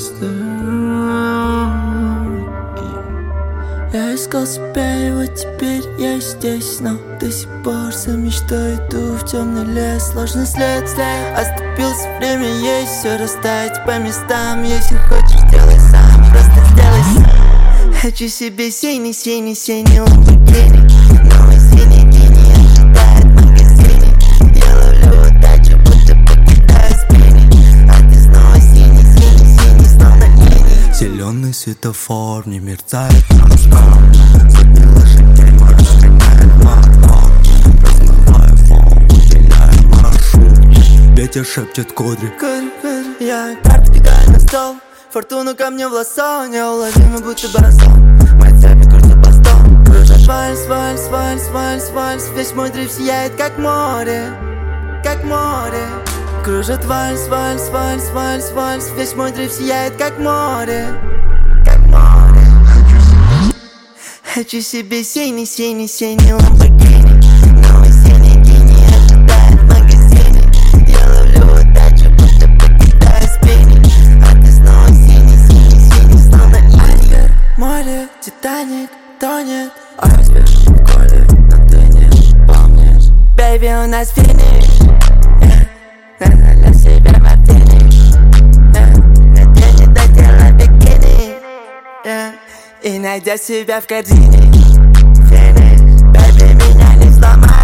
Я искал себя, и вот теперь я здесь, но до сих пор за мечтой иду в темный лес. Сложный след, оступился, время есть, все расставить по местам. Если хочешь, делай сам, просто сделай сам. Хочу себе синий ламборгини, новый синий гений ожидает в магазине. Я ловлю удачу, будто покидаю спини, а ты снова синий, словно линий. Зеленый светофор не мерцает нон-стоп. Сотни лошадей мы разгоняем мотор. Размывая фон, уделяем маршрут. Ветер шепчет кудри. Я карты кидаю на стол, фортуну ко мне в лассо, неуловимый будто браслон. Мои цепи крутят по столу. Кружат вальс, весь мой дрейф сияет как море, как море. Кружат вальс, весь мой дрейф сияет как море, как море. Хочу себе синий ламборгини, новый синий гений ожидает в магазине. Я ловлю удачу, будто покидаю спини, а ты снова синий, словно линия. Море, Титаник, тонет, айсберг в коле, но ты не помнишь. Бэйби, у нас финиш, для себя мартини, надень до тела бикини, и найдя себя в корзине. Финиш, бэйби, меня не сломай.